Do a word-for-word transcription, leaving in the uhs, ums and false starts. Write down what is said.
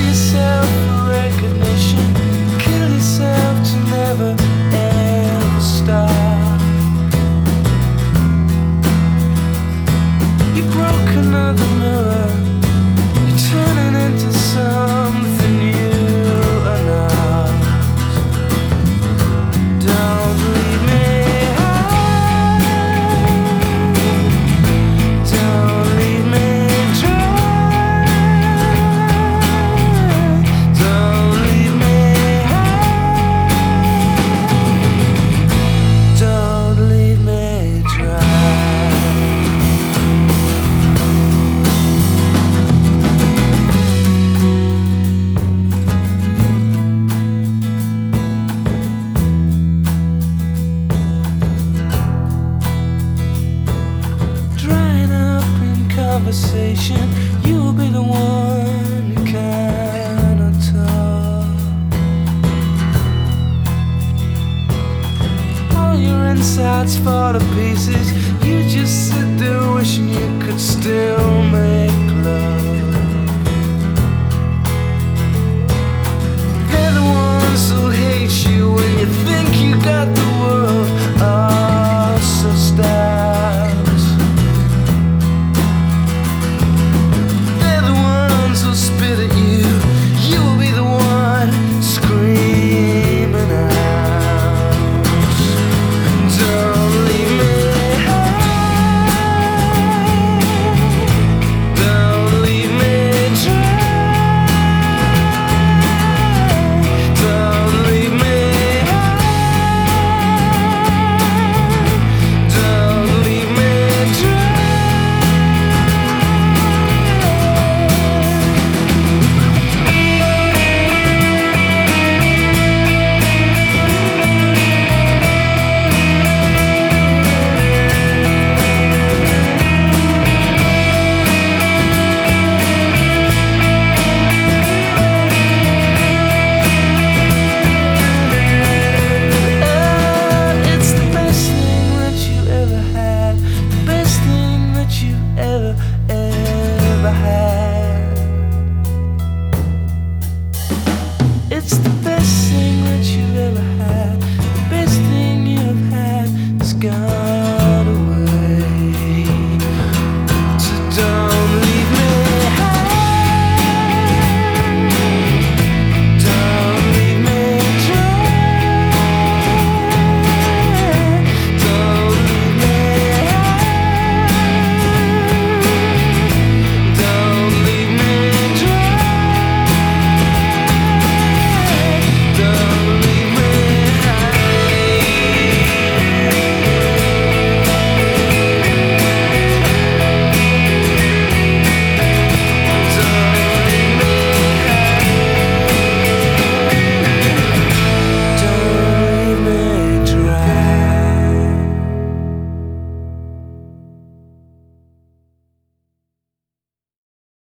yourself for recognition, kill yourself to never ever stop. You broke another mirror, you're turning into something you are not. Don't leave me high, don't leave me dry, don't leave me high, don't leave me dry. Drying up in conversation, you'll be the one who cannot talk. All your insides fall to pieces, you just sit there wishing you could still make love. They're the ones who hate you when you think you got the world all so stacked. They're the ones who spit at you, you will be the one screaming out. Don't leave me high, don't leave me dry, don't leave me high, don't leave me dry. It's the best thing that you ever had, the best thing that you ever, ever had.